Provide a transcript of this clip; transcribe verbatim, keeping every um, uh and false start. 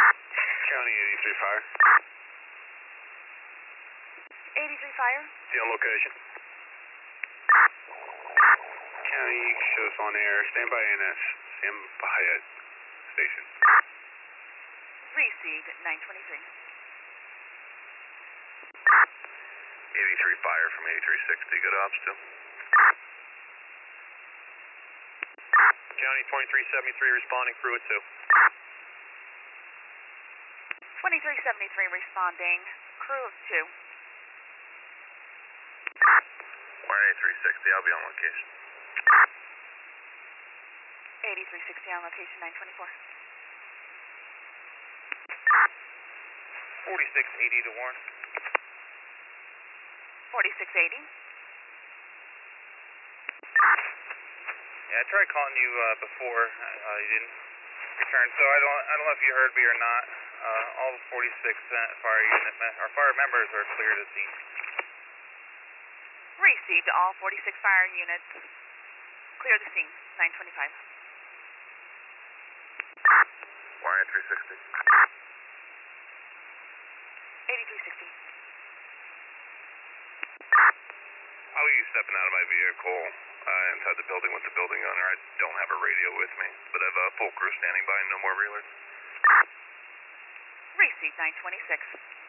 County eighty-three Fire. eighty-three Fire. See on location. County shows on air. Stand by N S. Stand by at station. Received nine twenty-three. eighty-three Fire from eighty-three sixty. Good ops too. County twenty-three seventy-three responding, crew at two. twenty-three seventy-three responding, crew of two. We're eighty-three sixty, I'll be on location. eighty-three sixty on location, nine twenty-four. forty-six eighty to Warren. forty-six eighty. Yeah, I tried calling you uh, before. Uh, you didn't return, so I don't. I don't know if you heard me or not. Uh, all forty-six fire unit me or fire members are clear to scene. Received all forty-six fire units. Clear the scene. nine twenty-five. Wire three sixty. eighty-three sixty. How are you stepping out of my vehicle uh, inside the building with the building owner? I don't have a radio with me, but I have a full crew standing by and no more reelers. Received nine twenty-six.